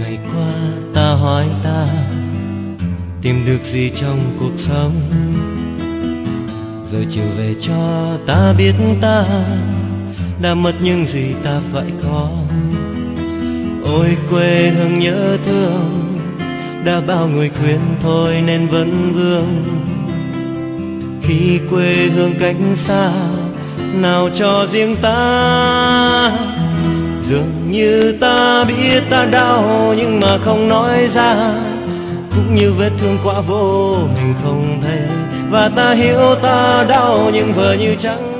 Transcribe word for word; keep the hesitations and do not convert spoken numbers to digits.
ngày qua ta hỏi ta tìm được gì trong cuộc sống, rồi chiều về cho ta biết ta đã mất những gì ta phải có. Ôi quê hương nhớ thương, đã bao người khuyên thôi nên vẫn vương. Khi quê hương cách xa, nào cho riêng ta. Dường như ta biết ta đau nhưng mà không nói ra, cũng như vết thương quá vô hình không thấy. Và ta hiểu ta đau nhưng vờ như chẳng